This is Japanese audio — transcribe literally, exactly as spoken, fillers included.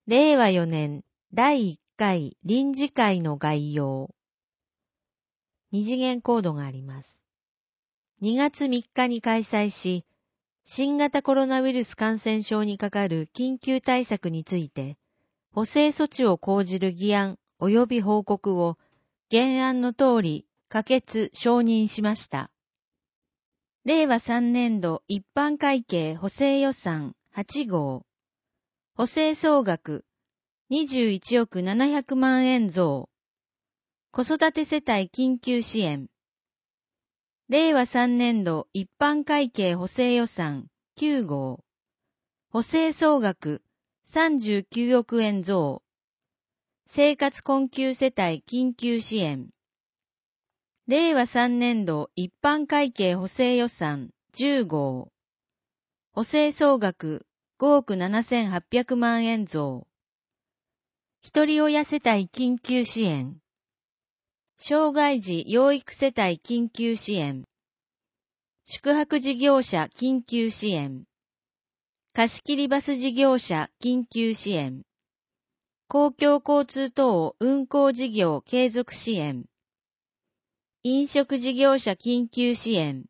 れいわよねんだいいっかい臨時会の概要。二次元コードがあります。にがつみっかに開催し、新型コロナウイルス感染症にかかる緊急対策について、補正措置を講じる議案及び報告を原案の通り可決承認しました。れいわさんねんど一般会計補正予算はちごう、補正総額にじゅういちおくななひゃくまんえん増、子育て世帯緊急支援。れいわさんねんど一般会計補正予算きゅうごう、補正総額さんじゅうきゅうおくえん増、生活困窮世帯緊急支援。れいわさんねんど一般会計補正予算じゅうごう、補正総額ごおくななせんはっぴゃくまんえん増、ひとり親世帯緊急支援。障害児養育世帯緊急支援。宿泊事業者緊急支援。貸切バス事業者緊急支援。公共交通等運行事業継続支援。飲食事業者緊急支援。